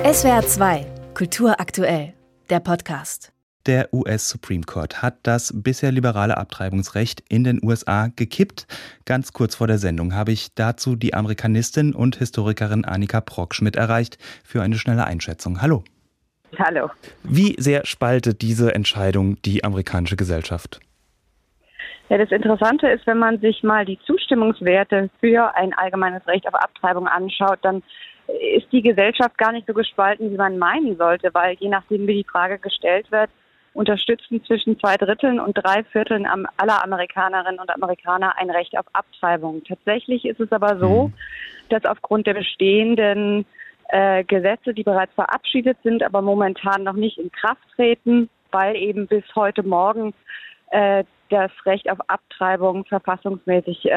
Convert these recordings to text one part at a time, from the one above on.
SWR 2, Kultur aktuell, der Podcast. Der US Supreme Court hat das bisher liberale Abtreibungsrecht in den USA gekippt. Ganz kurz vor der Sendung habe ich dazu die Amerikanistin und Historikerin Annika Brockschmidt erreicht für eine schnelle Einschätzung. Hallo. Hallo. Wie sehr spaltet diese Entscheidung die amerikanische Gesellschaft? Ja, das Interessante ist, wenn man sich mal die Zustimmungswerte für ein allgemeines Recht auf Abtreibung anschaut, dann ist die Gesellschaft gar nicht so gespalten, wie man meinen sollte, weil je nachdem, wie die Frage gestellt wird, unterstützen zwischen 2/3 und 3/4 aller Amerikanerinnen und Amerikaner ein Recht auf Abtreibung. Tatsächlich ist es aber so, dass aufgrund der bestehenden Gesetze, die bereits verabschiedet sind, aber momentan noch nicht in Kraft treten, weil eben bis heute Morgen das Recht auf Abtreibung verfassungsrechtlich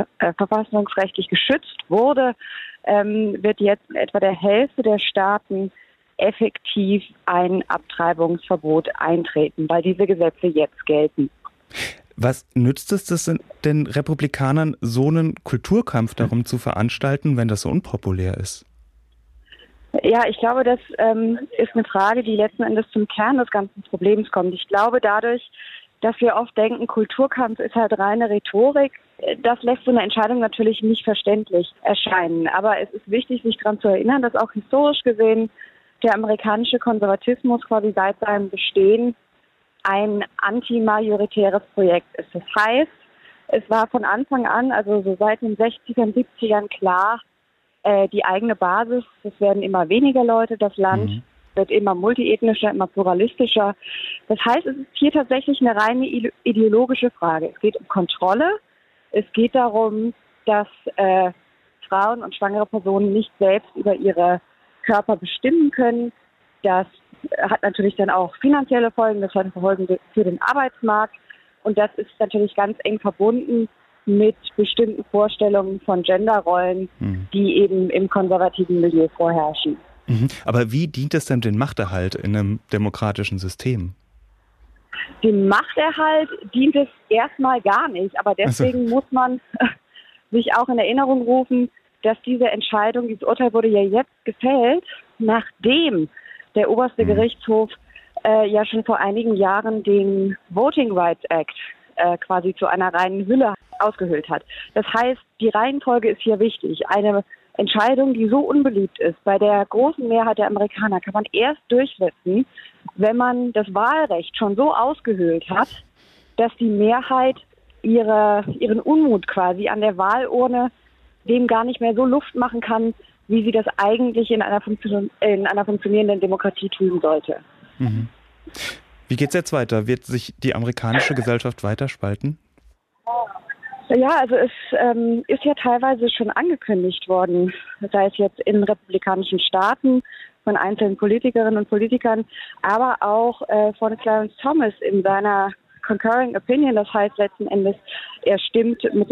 geschützt wurde, wird jetzt in etwa der Hälfte der Staaten effektiv ein Abtreibungsverbot eintreten, weil diese Gesetze jetzt gelten. Was nützt es den Republikanern, so einen Kulturkampf darum zu veranstalten, wenn das so unpopulär ist? Ja, ich glaube, das ist eine Frage, die letzten Endes zum Kern des ganzen Problems kommt. Ich glaube, dadurch, dass wir oft denken, Kulturkampf ist halt reine Rhetorik, das lässt so eine Entscheidung natürlich nicht verständlich erscheinen. Aber es ist wichtig, sich daran zu erinnern, dass auch historisch gesehen der amerikanische Konservatismus quasi seit seinem Bestehen ein antimajoritäres Projekt ist. Das heißt, es war von Anfang an, also so seit den 60ern, 70ern klar, die eigene Basis, das werden immer weniger Leute, das Land wird immer multiethnischer, immer pluralistischer. Das heißt, es ist hier tatsächlich eine reine ideologische Frage. Es geht um Kontrolle, es geht darum, dass Frauen und schwangere Personen nicht selbst über ihre Körper bestimmen können. Das hat natürlich dann auch finanzielle Folgen, das hat Folgen für den Arbeitsmarkt und das ist natürlich ganz eng verbunden mit bestimmten Vorstellungen von Genderrollen, die eben im konservativen Milieu vorherrschen. Aber wie dient es denn dem Machterhalt in einem demokratischen System? Dem Machterhalt dient es erstmal gar nicht, aber deswegen muss man sich auch in Erinnerung rufen, dass diese Entscheidung, dieses Urteil wurde ja jetzt gefällt, nachdem der oberste Gerichtshof ja schon vor einigen Jahren den Voting Rights Act quasi zu einer reinen Hülle ausgehöhlt hat. Das heißt, die Reihenfolge ist hier wichtig. Eine Entscheidung, die so unbeliebt ist, bei der großen Mehrheit der Amerikaner, kann man erst durchsetzen, wenn man das Wahlrecht schon so ausgehöhlt hat, dass die Mehrheit ihren Unmut quasi an der Wahlurne dem gar nicht mehr so Luft machen kann, wie sie das eigentlich in einer funktionierenden Demokratie tun sollte. Wie geht's jetzt weiter? Wird sich die amerikanische Gesellschaft weiter spalten? Ja, also es ist ja teilweise schon angekündigt worden, sei es jetzt in republikanischen Staaten von einzelnen Politikerinnen und Politikern, aber auch von Clarence Thomas in seiner Concurring Opinion. Das heißt letzten Endes, er stimmt mit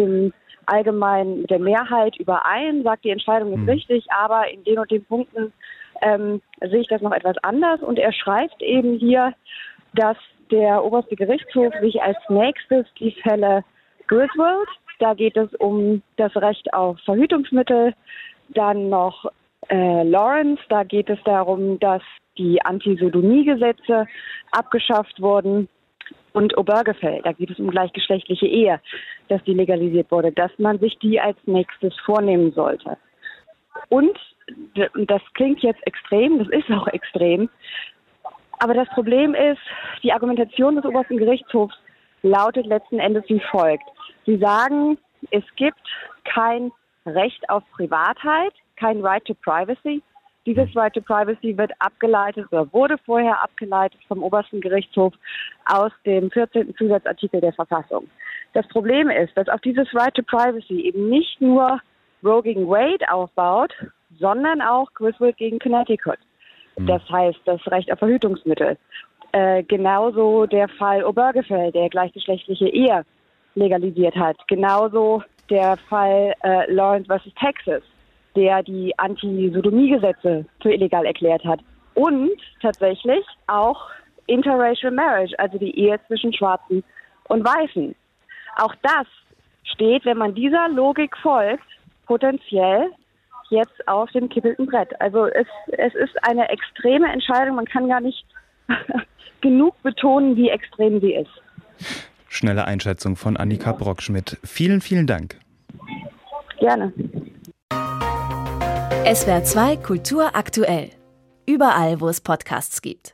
der Mehrheit überein, sagt, die Entscheidung ist richtig, aber in den und den Punkten sehe ich das noch etwas anders. Und er schreibt eben hier, dass der oberste Gerichtshof sich als nächstes die Fälle Griswold, da geht es um das Recht auf Verhütungsmittel, dann noch Lawrence, da geht es darum, dass die Antisodomie-Gesetze abgeschafft wurden, und Obergefell, da geht es um gleichgeschlechtliche Ehe, dass die legalisiert wurde, dass man sich die als nächstes vornehmen sollte. Und das klingt jetzt extrem, das ist auch extrem, aber das Problem ist, die Argumentation des obersten Gerichtshofs lautet letzten Endes wie folgt. Sie sagen, es gibt kein Recht auf Privatheit, kein Right to Privacy. Dieses Right to Privacy wird abgeleitet oder wurde vorher abgeleitet vom obersten Gerichtshof aus dem 14. Zusatzartikel der Verfassung. Das Problem ist, dass auf dieses Right to Privacy eben nicht nur Roe gegen Wade aufbaut, sondern auch Griswold gegen Connecticut. Das heißt, das Recht auf Verhütungsmittel. Genauso der Fall Obergefell, der gleichgeschlechtliche Ehe legalisiert hat. Genauso der Fall Lawrence vs. Texas, der die Antisodomie-Gesetze für illegal erklärt hat. Und tatsächlich auch Interracial Marriage, also die Ehe zwischen Schwarzen und Weißen. Auch das steht, wenn man dieser Logik folgt, potenziell jetzt auf dem kippelnden Brett. Also es ist eine extreme Entscheidung. Man kann gar nicht genug betonen, wie extrem sie ist. Schnelle Einschätzung von Annika Brockschmidt. Vielen, vielen Dank. Gerne. SWR 2 Kultur aktuell. Überall, wo es Podcasts gibt.